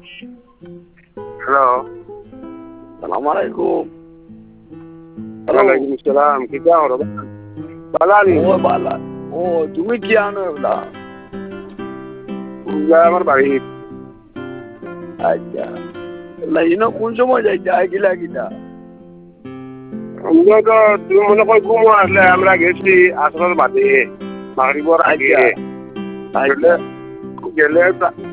Hello, সালাম আলাইকুম। ওয়ালাইকুম সালাম। কিটা হলো বালানি? ও বালা, ও তুমি কি আনো এগুলা? আমার বাড়ি। আচ্ছা, লাইনো কোন সময় যাইতে আইকিলা কিটা? আমরা তো তুমি মনে কর ঘুমো আসলে আমরা গেছি আসরের বাদে মাগরিবর আগে আচ্ছা, আচ্ছা। গেলে